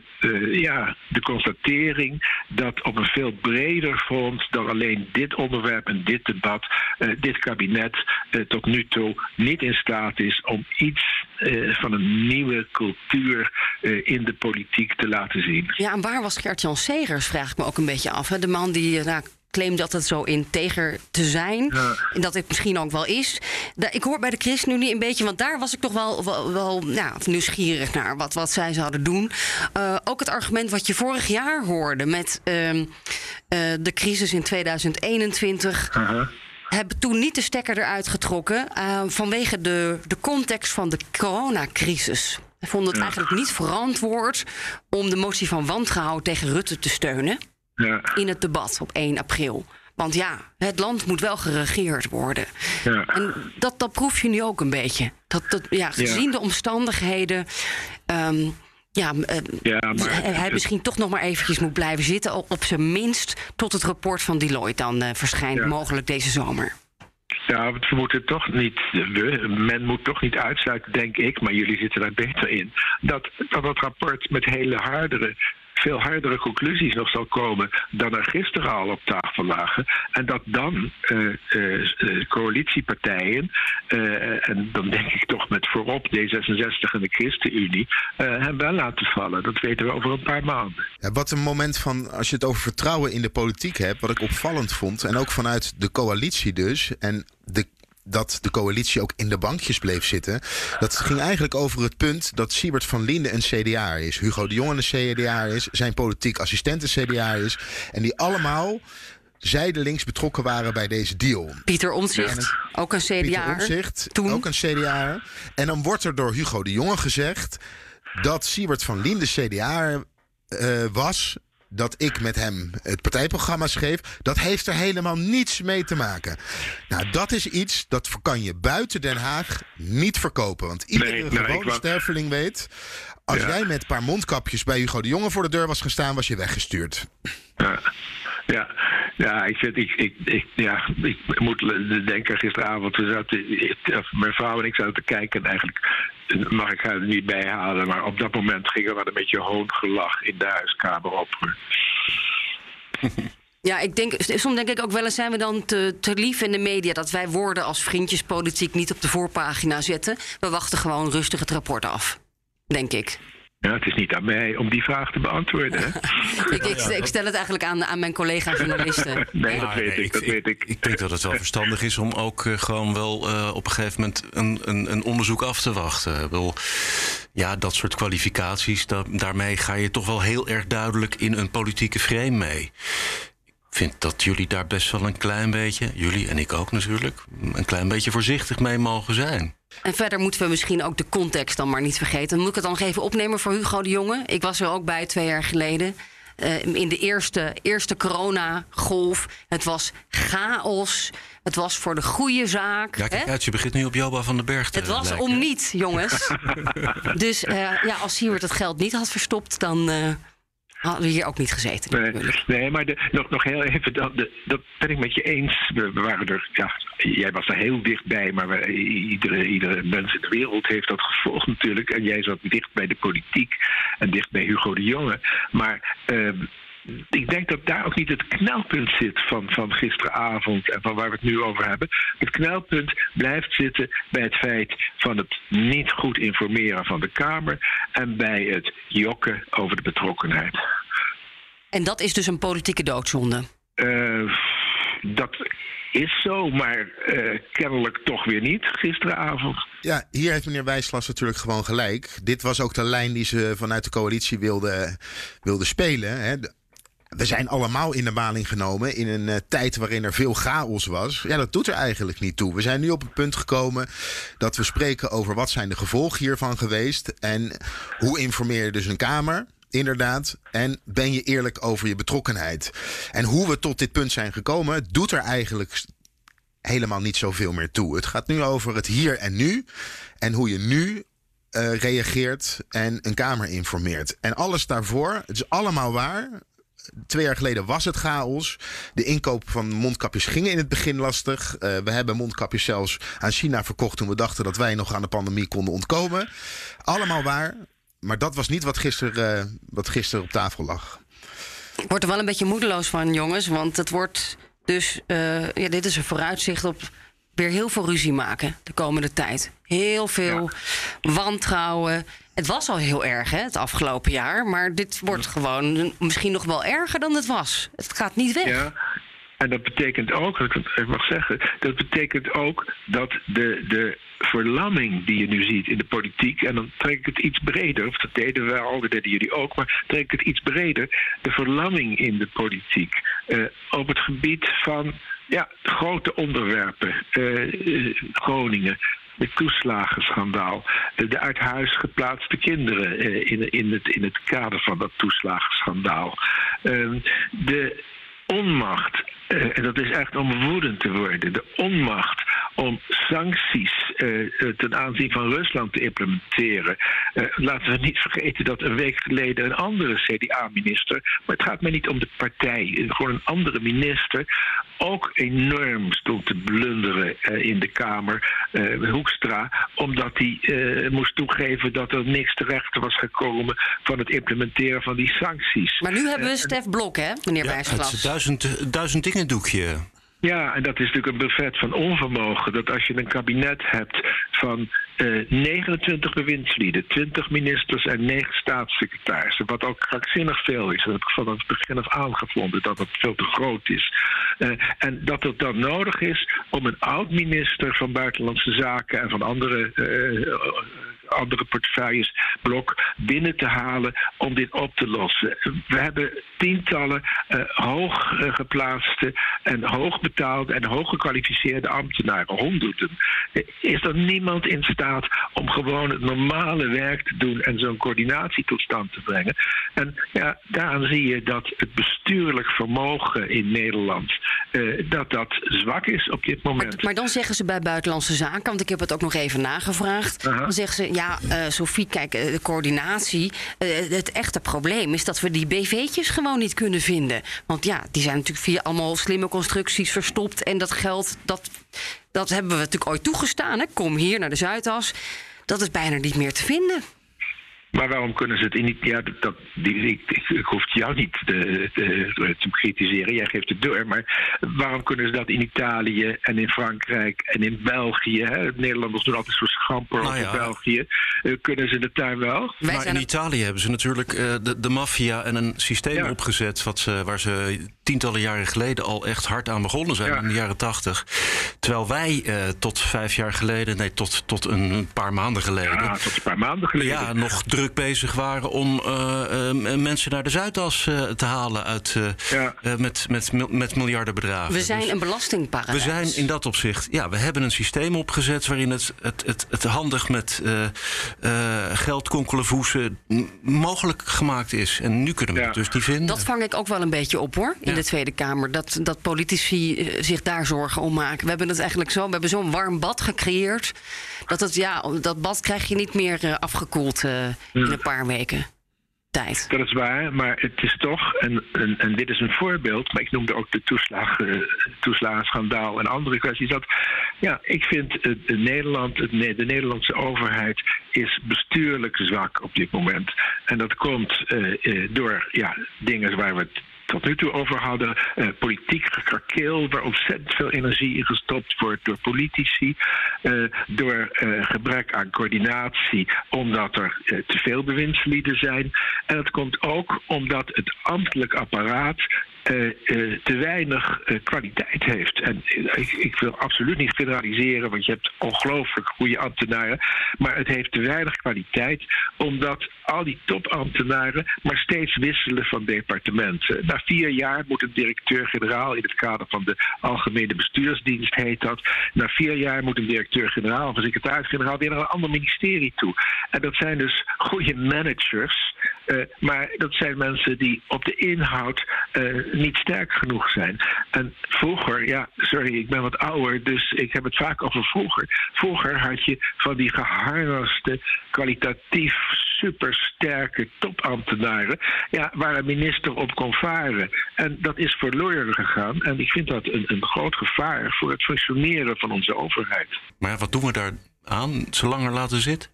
de constatering dat op een veel breder front... dan alleen dit onderwerp en dit debat... dit kabinet tot nu toe niet in staat is om iets van een nieuwe cultuur in de politiek te laten zien. Ja, en waar was Gert-Jan Segers, vraag ik me ook een beetje af. Hè? De man die claimt dat het zo integer te zijn. Ja. En dat het misschien ook wel is. Ik hoor bij de ChristenUnie een beetje... want daar was ik toch wel nieuwsgierig naar wat zij zouden doen. Ook het argument wat je vorig jaar hoorde... met de crisis in 2021... hebben toen niet de stekker eruit getrokken... vanwege de context van de coronacrisis. Ze vonden het eigenlijk niet verantwoord... om de motie van wantrouwen tegen Rutte te steunen... in het debat op 1 april. Want ja, het land moet wel geregeerd worden. Ja. En dat proef je nu ook een beetje. Gezien de omstandigheden... hij misschien toch nog maar eventjes moet blijven zitten... op zijn minst tot het rapport van Deloitte dan verschijnt... mogelijk deze zomer. Ja, we moeten toch niet... Men moet toch niet uitsluiten, denk ik... maar jullie zitten daar beter in... dat het rapport met veel hardere conclusies nog zal komen... dan er gisteren al op tafel lagen. En dat dan coalitiepartijen... en dan denk ik toch met voorop D66 en de ChristenUnie... hem wel laten vallen. Dat weten we over een paar maanden. Ja, wat een moment van, als je het over vertrouwen in de politiek hebt... wat ik opvallend vond, en ook vanuit de coalitie dus... en dat de coalitie ook in de bankjes bleef zitten. Dat ging eigenlijk over het punt dat Siebert van Liende een CDA is. Hugo de Jonge een CDA is. Zijn politiek assistent een CDA is. En die allemaal zijdelings betrokken waren bij deze deal. Pieter Omtzigt, ook een CDA. Pieter Omtzigt, ook een CDA. En dan wordt er door Hugo de Jonge gezegd... dat Siebert van Liende CDA was... dat ik met hem het partijprogramma schreef... dat heeft er helemaal niets mee te maken. Nou, dat is iets dat kan je buiten Den Haag niet verkopen. Want iedere gewone sterveling weet... als jij met een paar mondkapjes bij Hugo de Jonge voor de deur was gestaan... was je weggestuurd. Ja, ik moet denken gisteravond... mijn vrouw en ik zaten te kijken... en eigenlijk mag ik haar er niet bij halen... maar op dat moment ging er wel een beetje hoongelach in de huiskamer op. Ja, soms denk ik ook wel eens... zijn we dan te lief in de media... dat wij woorden als vriendjespolitiek niet op de voorpagina zetten. We wachten gewoon rustig het rapport af, denk ik. Ja, het is niet aan mij om die vraag te beantwoorden. Hè? Ik stel het eigenlijk aan mijn collega-journalisten. Nee, dat weet ik. Ik denk dat het wel verstandig is om ook gewoon wel op een gegeven moment een onderzoek af te wachten. Dat soort kwalificaties, daarmee ga je toch wel heel erg duidelijk in een politieke frame mee. Ik vind dat jullie daar best wel een klein beetje, jullie en ik ook natuurlijk, een klein beetje voorzichtig mee mogen zijn. En verder moeten we misschien ook de context dan maar niet vergeten. Moet ik het dan nog even opnemen voor Hugo de Jonge? Ik was er ook bij 2 jaar geleden. in de eerste coronagolf. Het was chaos. Het was voor de goede zaak. Ja, kijk uit, je begint nu op Joba van den Berg te Het was lijken. om niet, jongens. Dus als Siewert het geld niet had verstopt, dan hadden we hier ook niet gezeten. Nee, maar nog heel even, dat ben ik met je eens. We waren er, jij was er heel dichtbij, maar iedere mens in de wereld heeft dat gevolgd natuurlijk. En jij zat dicht bij de politiek en dicht bij Hugo de Jonge. Maar ik denk dat daar ook niet het knelpunt zit van gisteravond en van waar we het nu over hebben. Het knelpunt blijft zitten bij het feit van het niet goed informeren van de Kamer en bij het jokken over de betrokkenheid. En dat is dus een politieke doodzonde? Dat is zo, maar kennelijk toch weer niet gisteravond. Ja, hier heeft meneer Wijslas natuurlijk gewoon gelijk. Dit was ook de lijn die ze vanuit de coalitie wilden spelen. Hè. We zijn allemaal in de maling genomen in een tijd waarin er veel chaos was. Ja, dat doet er eigenlijk niet toe. We zijn nu op een punt gekomen dat we spreken over wat zijn de gevolgen hiervan geweest. En hoe informeer je dus een Kamer, inderdaad. En ben je eerlijk over je betrokkenheid. En hoe we tot dit punt zijn gekomen, doet er eigenlijk helemaal niet zoveel meer toe. Het gaat nu over het hier en nu. En hoe je nu reageert en een Kamer informeert. En alles daarvoor, het is allemaal waar. 2 jaar geleden was het chaos. De inkoop van mondkapjes gingen in het begin lastig. We hebben mondkapjes zelfs aan China verkocht toen we dachten dat wij nog aan de pandemie konden ontkomen. Allemaal waar. Maar dat was niet wat gisteren op tafel lag. Ik word er wel een beetje moedeloos van, jongens. Want het wordt dus... dit is een vooruitzicht op weer heel veel ruzie maken de komende tijd. Heel veel wantrouwen. Het was al heel erg, het afgelopen jaar. Maar dit wordt gewoon misschien nog wel erger dan het was. Het gaat niet weg. Ja. En dat betekent ook, ik mag zeggen, dat betekent ook dat de verlamming die je nu ziet in de politiek, en dan trek ik het iets breder, of dat deden we al, dat deden jullie ook, maar trek ik het iets breder, de verlamming in de politiek op het gebied van grote onderwerpen, Groningen, het toeslagenschandaal, de uit huis geplaatste kinderen in het kader van dat toeslagenschandaal, de onmacht, en dat is echt om woedend te worden, de onmacht om sancties ten aanzien van Rusland te implementeren. Laten we niet vergeten dat een week geleden een andere CDA-minister, maar het gaat mij niet om de partij, gewoon een andere minister, ook enorm stond te blunderen in de Kamer, Hoekstra, omdat hij moest toegeven dat er niks terecht was gekomen van het implementeren van die sancties. Maar nu hebben we Stef Blok, hè, meneer Wijsglas? Het is 1000 dingen doekje. Ja, en dat is natuurlijk een buffet van onvermogen. Dat als je een kabinet hebt van 29 bewindslieden, 20 ministers en 9 staatssecretarissen, wat ook krankzinnig veel is. Dat heb ik van het begin af aangevonden dat het veel te groot is. En dat het dan nodig is om een oud-minister van Buitenlandse Zaken en van andere portefeuilles, Blok, binnen te halen om dit op te lossen. We hebben tientallen hooggeplaatste en hoogbetaalde en hooggekwalificeerde ambtenaren, honderden. Is er niemand in staat om gewoon het normale werk te doen en zo'n coördinatie tot stand te brengen? En daaraan zie je dat het bestuurlijk vermogen in Nederland dat zwak is op dit moment. Maar dan zeggen ze bij Buitenlandse Zaken, want ik heb het ook nog even nagevraagd, dan zeggen ze, Sophie, kijk, de coördinatie, het echte probleem is dat we die BV'tjes gewoon niet kunnen vinden. Want die zijn natuurlijk via allemaal slimme constructies verstopt en dat geld, dat hebben we natuurlijk ooit toegestaan. Hè? Kom hier naar de Zuidas. Dat is bijna niet meer te vinden. Maar waarom kunnen ze het niet? Ik hoef jou niet te bekritiseren. Jij geeft het door. Maar waarom kunnen ze dat in Italië en in Frankrijk en in België? Hè? Nederlanders doen altijd zo schamper over België. Kunnen ze het daar wel? Maar in Italië hebben ze natuurlijk de maffia en een systeem opgezet waar ze tientallen jaren geleden al echt hard aan begonnen zijn in de jaren 80. Terwijl wij tot 5 jaar geleden, tot een paar maanden geleden, tot een paar maanden geleden, nog druk druk bezig waren om mensen naar de Zuidas te halen met miljardenbedragen. We zijn een belastingparadijs. We zijn in dat opzicht, we hebben een systeem opgezet waarin het handig met geldkonkelvoesen mogelijk gemaakt is. En nu kunnen we het dus niet vinden. Dat vang ik ook wel een beetje op, hoor, in de Tweede Kamer. Dat politici zich daar zorgen om maken. We hebben het eigenlijk we hebben zo'n warm bad gecreëerd. Dat bad krijg je niet meer afgekoeld in een paar weken tijd. Dat is waar, maar het is toch, en dit is een voorbeeld, maar ik noemde ook de toeslagenschandaal en andere kwesties. Ik vind de Nederlandse overheid is bestuurlijk zwak op dit moment. En dat komt door dingen waar we het tot nu toe over hadden. Politiek gekrakeel, waar ontzettend veel energie in gestopt wordt door politici. Door gebrek aan coördinatie, omdat er te veel bewindslieden zijn. En het komt ook omdat het ambtelijk apparaat te weinig kwaliteit heeft. En ik wil absoluut niet generaliseren, want je hebt ongelooflijk goede ambtenaren. Maar het heeft te weinig kwaliteit, omdat al die topambtenaren maar steeds wisselen van departementen. Na 4 jaar moet een directeur-generaal, in het kader van de Algemene Bestuursdienst heet dat, na 4 jaar moet een directeur-generaal of een secretaris-generaal weer naar een ander ministerie toe. En dat zijn dus goede managers, maar dat zijn mensen die op de inhoud niet sterk genoeg zijn. En vroeger, sorry, ik ben wat ouder, dus ik heb het vaak over vroeger. Vroeger had je van die geharnaste, kwalitatief supersterke topambtenaren, waar een minister op kon varen. En dat is verloren gegaan. En ik vind dat een groot gevaar voor het functioneren van onze overheid. Maar wat doen we daar aan? Ze langer laten zitten?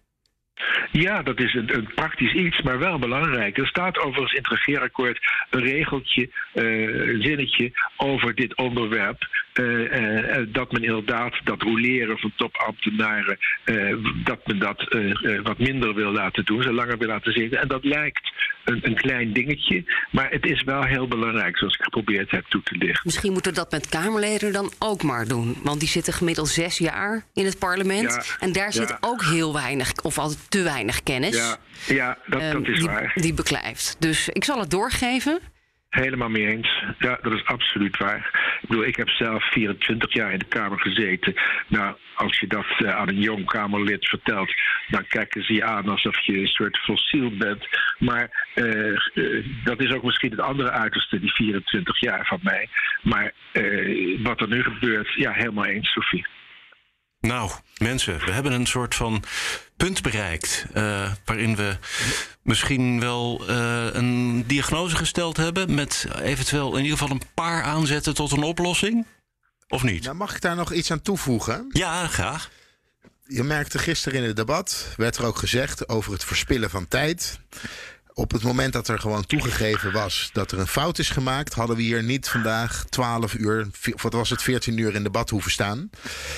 Ja, dat is een praktisch iets, maar wel belangrijk. Er staat overigens in het regeerakkoord een regeltje, een zinnetje over dit onderwerp. Dat men inderdaad dat roleren van topambtenaren, dat men dat wat minder wil laten doen, zo langer wil laten zitten. En dat lijkt een klein dingetje, maar het is wel heel belangrijk, zoals ik geprobeerd heb toe te lichten. Misschien moeten we dat met Kamerleden dan ook maar doen. Want die zitten gemiddeld 6 jaar in het parlement. En daar zit ook heel weinig, of altijd te weinig kennis. Dat is waar. Die beklijft. Dus ik zal het doorgeven. Helemaal mee eens. Ja, dat is absoluut waar. Ik bedoel, ik heb zelf 24 jaar in de Kamer gezeten. Nou, als je dat aan een jong Kamerlid vertelt, dan kijken ze je aan alsof je een soort fossiel bent. Maar dat is ook misschien het andere uiterste, die 24 jaar van mij. Maar wat er nu gebeurt, helemaal eens, Sophie. Nou, mensen, we hebben een soort van punt bereikt waarin we misschien wel een diagnose gesteld hebben met eventueel in ieder geval een paar aanzetten tot een oplossing. Of niet? Nou, mag ik daar nog iets aan toevoegen? Ja, graag. Je merkte gisteren in het debat, werd er ook gezegd over het verspillen van tijd. Op het moment dat er gewoon toegegeven was dat er een fout is gemaakt, hadden we hier niet vandaag 12 uur, of wat was het, 14 uur in debat hoeven staan.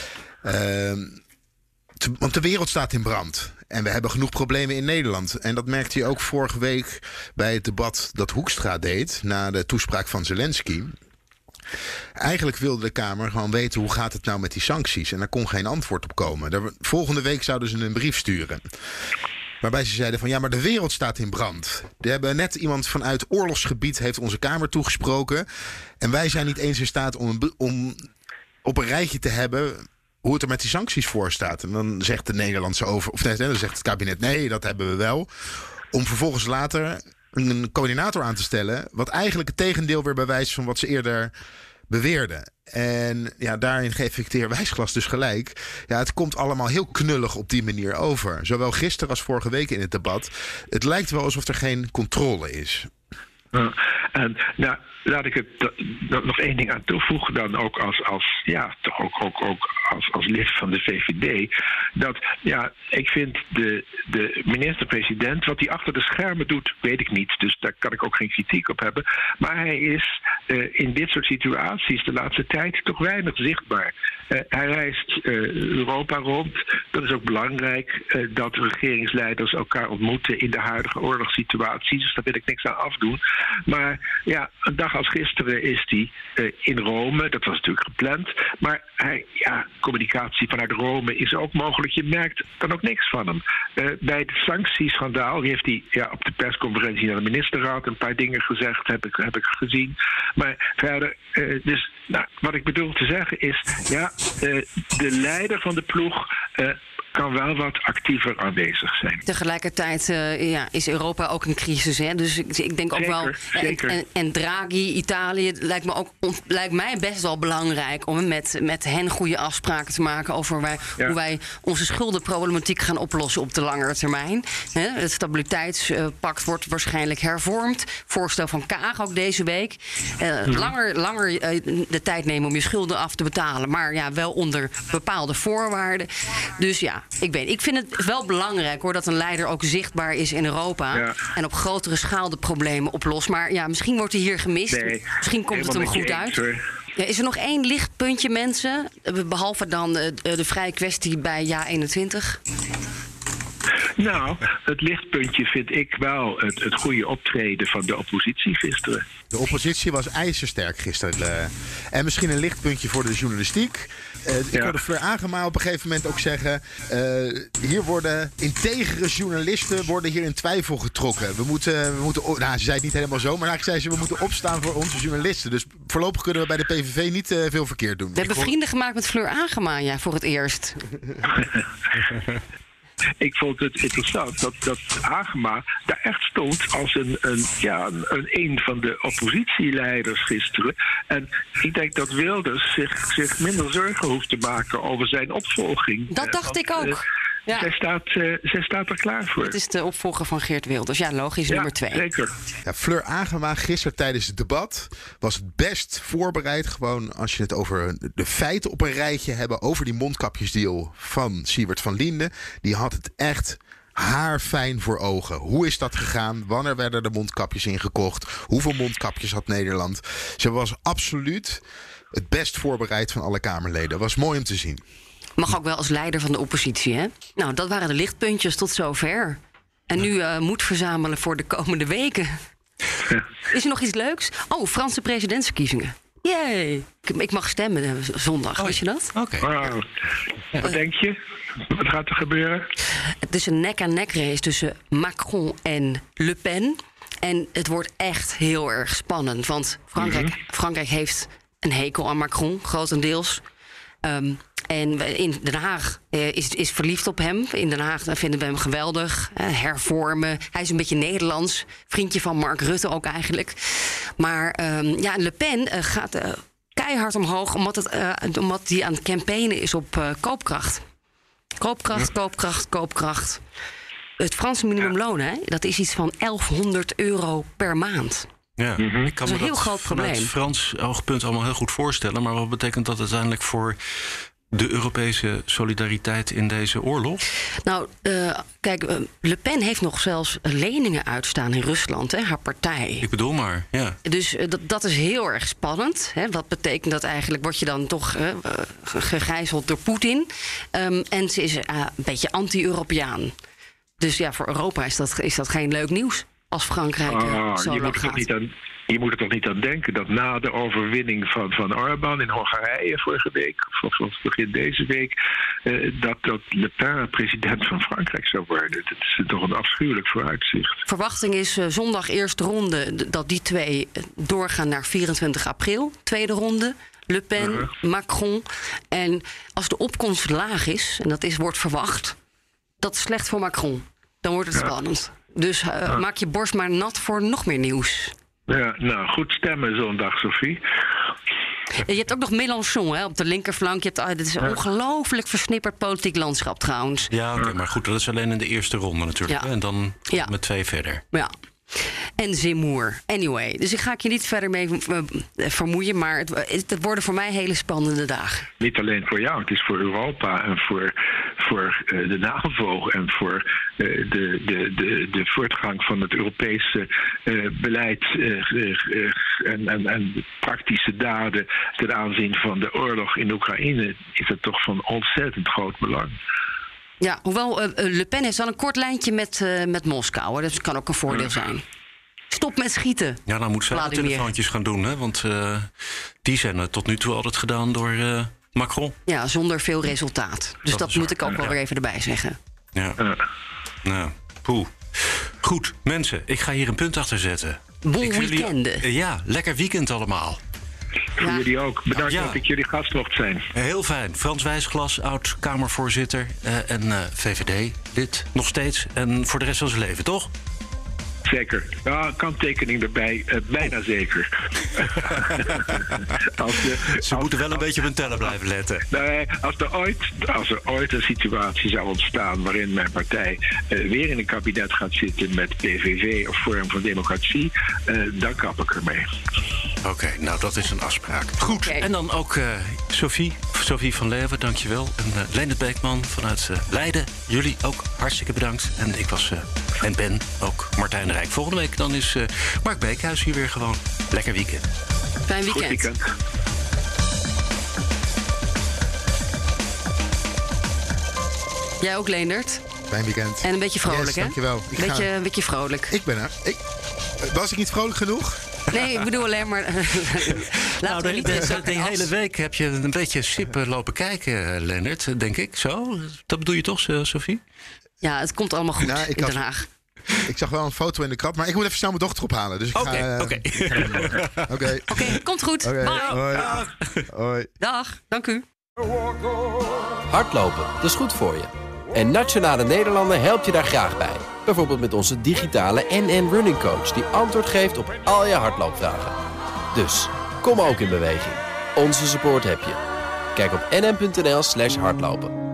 Want de wereld staat in brand. En we hebben genoeg problemen in Nederland. En dat merkte je ook vorige week bij het debat dat Hoekstra deed na de toespraak van Zelensky. Eigenlijk wilde de Kamer gewoon weten hoe gaat het nou met die sancties. En daar kon geen antwoord op komen. Volgende week zouden ze een brief sturen. Waarbij ze zeiden van maar de wereld staat in brand. We hebben net iemand vanuit oorlogsgebied heeft onze Kamer toegesproken. En wij zijn niet eens in staat om op een rijtje te hebben hoe het er met die sancties voor staat. En dan zegt de Nederlandse dan zegt het kabinet nee, dat hebben we wel. Om vervolgens later een coördinator aan te stellen, wat eigenlijk het tegendeel weer bewijst van wat ze eerder beweerden. En daarin geef ik de heer Wijsglas dus gelijk. Het komt allemaal heel knullig op die manier over. Zowel gisteren als vorige week in het debat. Het lijkt wel alsof er geen controle is. En laat ik het nog één ding aan toevoegen, dan ook als lid van de VVD. Dat ik vind de minister-president, wat hij achter de schermen doet, weet ik niet. Dus daar kan ik ook geen kritiek op hebben. Maar hij is in dit soort situaties de laatste tijd toch weinig zichtbaar. Hij reist Europa rond. Dat is ook belangrijk dat regeringsleiders elkaar ontmoeten in de huidige oorlogssituatie. Dus daar wil ik niks aan afdoen. Maar ja, een dag als gisteren is hij in Rome. Dat was natuurlijk gepland. Maar communicatie vanuit Rome is ook mogelijk. Je merkt dan ook niks van hem. Bij het sanctieschandaal heeft hij op de persconferentie naar de ministerraad een paar dingen gezegd, heb ik gezien. Maar verder, wat ik bedoel te zeggen is, de leider van de ploeg kan wel wat actiever aanwezig zijn. Tegelijkertijd is Europa ook een crisis. Hè? Dus ik denk ook wel... Zeker. En Draghi, Italië, lijkt mij best wel belangrijk om met hen goede afspraken te maken over hoe wij onze schuldenproblematiek gaan oplossen op de langere termijn. Het stabiliteitspact wordt waarschijnlijk hervormd. Voorstel van Kaag ook deze week. Langer de tijd nemen om je schulden af te betalen, maar wel onder bepaalde voorwaarden. Dus ik vind het wel belangrijk dat een leider ook zichtbaar is in Europa. Ja. En op grotere schaal de problemen oplost. Maar misschien wordt hij hier gemist. Nee, misschien komt het hem goed uit. Is er nog één lichtpuntje, mensen? Behalve dan de vrije kwestie bij JA21? Nou, het lichtpuntje vind ik wel het goede optreden van de oppositie gisteren. De oppositie was ijzersterk gisteren. En misschien een lichtpuntje voor de journalistiek. Ik hoorde Fleur Agema op een gegeven moment ook zeggen, hier worden integere journalisten hier in twijfel getrokken. We moeten ze zei het niet helemaal zo, maar eigenlijk zei ze, we moeten opstaan voor onze journalisten. Dus voorlopig kunnen we bij de PVV niet veel verkeerd doen. We hebben vrienden gemaakt met Fleur Agema, voor het eerst. Ik vond het interessant dat Agema daar echt stond als een van de oppositieleiders gisteren. En ik denk dat Wilders zich minder zorgen hoeft te maken over zijn opvolging. Dat dacht ik ook. Zij staat er klaar voor. Het is de opvolger van Geert Wilders. Ja, logisch, nummer 2. Zeker. Ja, Fleur Agema gisteren tijdens het debat was het best voorbereid. Gewoon als je het over de feiten op een rijtje hebben over die mondkapjesdeal van Siewert van Linden. Die had het echt haarfijn voor ogen. Hoe is dat gegaan? Wanneer werden de mondkapjes ingekocht? Hoeveel mondkapjes had Nederland? Ze was absoluut het best voorbereid van alle Kamerleden. Was mooi om te zien. Mag ook wel als leider van de oppositie, hè? Nou, dat waren de lichtpuntjes tot zover. En nu moed verzamelen voor de komende weken. Is er nog iets leuks? Oh, Franse presidentsverkiezingen. Yay! Ik mag stemmen zondag, weet je dat? Oké. Wow. Wat denk je? Wat gaat er gebeuren? Het is een nek-aan-nek race tussen Macron en Le Pen. En het wordt echt heel erg spannend. Want Frankrijk heeft een hekel aan Macron, grotendeels. En in Den Haag is verliefd op hem. In Den Haag vinden we hem geweldig. Hervormen. Hij is een beetje Nederlands. Vriendje van Mark Rutte ook eigenlijk. Maar Le Pen gaat keihard omhoog, omdat hij aan het campaignen is op koopkracht. Koopkracht. Het Franse minimumloon, dat is iets van €1100 per maand. Ja, ik kan dat is me een heel groot probleem. Vanuit Frans oogpunt allemaal heel goed voorstellen. Maar wat betekent dat uiteindelijk voor de Europese solidariteit in deze oorlog? Nou, kijk, Le Pen heeft nog zelfs leningen uitstaan in Rusland, haar partij. Ik bedoel maar, ja. Dus dat is heel erg spannend. Hè. Wat betekent dat eigenlijk? Word je dan toch gegijzeld door Poetin? En ze is een beetje anti-Europeaan. Dus voor Europa is dat geen leuk nieuws als Frankrijk zo lang gaat. Je moet er toch niet aan denken dat na de overwinning van Orbán in Hongarije vorige week, of begin deze week, dat Le Pen president van Frankrijk zou worden. Dat is toch een afschuwelijk vooruitzicht. Verwachting is zondag eerste ronde dat die twee doorgaan naar 24 april. Tweede ronde. Le Pen, Macron. En als de opkomst laag is, en wordt verwacht, dat is slecht voor Macron. Dan wordt het spannend. Dus maak je borst maar nat voor nog meer nieuws. Ja, nou, goed stemmen zondag, Sophie. Je hebt ook nog Mélenchon op de linkerflank. Dit is een ongelooflijk versnipperd politiek landschap trouwens. Ja, oké, maar goed, dat is alleen in de eerste ronde natuurlijk. Ja. En dan met 2 verder. Ja. En Zemoer. Anyway, dus ik ga je niet verder mee vermoeien, maar het worden voor mij hele spannende dagen. Niet alleen voor jou, het is voor Europa en voor de NAVO en voor de voortgang van het Europese beleid en praktische daden ten aanzien van de oorlog in Oekraïne is het toch van ontzettend groot belang. Ja, hoewel Le Pen heeft wel een kort lijntje met Moskou. Hè, dus dat kan ook een voordeel zijn. Stop met schieten. Ja, dan moet zij de telefoontjes gaan doen, hè? Want die zijn tot nu toe altijd gedaan door Macron. Ja, zonder veel resultaat. Dus dat moet ik ook wel weer even erbij zeggen. Ja. Nou, poeh. Goed, mensen, ik ga hier een punt achter zetten. Bon weekend. Ja, lekker weekend allemaal. Voor jullie ook. Bedankt dat ik jullie gast mocht zijn. Heel fijn. Frans Wijsglas, oud-Kamervoorzitter en VVD-lid nog steeds. En voor de rest van zijn leven, toch? Zeker. Ja, kanttekening erbij. Bijna zeker. Ze moeten wel een beetje op hun tellen blijven letten. Nee, als er ooit een situatie zou ontstaan waarin mijn partij weer in een kabinet gaat zitten met PVV of Forum voor Democratie, dan kap ik ermee. Oké, nou dat is een afspraak. Goed, en dan ook Sophie van Leeuwen, dankjewel. En Leendert Beekman vanuit Leiden, jullie ook hartstikke bedankt. En ik was en ben ook Martijn Rijk. Volgende week dan is Mark Beekhuis hier weer gewoon. Lekker weekend. Fijn weekend. Goed weekend. Jij ook, Leendert. Fijn weekend. En een beetje vrolijk, hè? Dankjewel. Een beetje vrolijk. Ik ben er. Was ik niet vrolijk genoeg? Nee, ik bedoel alleen maar... de hele week heb je een beetje sip lopen kijken, Leendert, denk ik. Zo? Dat bedoel je toch, Sophie? Ja, het komt allemaal goed in Den Haag. Ik zag wel een foto in de krant, maar ik moet even snel mijn dochter ophalen. Dus Oké, komt goed. Bye. Hoi. Dag, dank u. Hardlopen, dat is goed voor je. En Nationale Nederlanden helpt je daar graag bij. Bijvoorbeeld met onze digitale NN Running Coach, die antwoord geeft op al je hardloopvragen. Dus, kom ook in beweging. Onze support heb je. Kijk op nn.nl/hardlopen.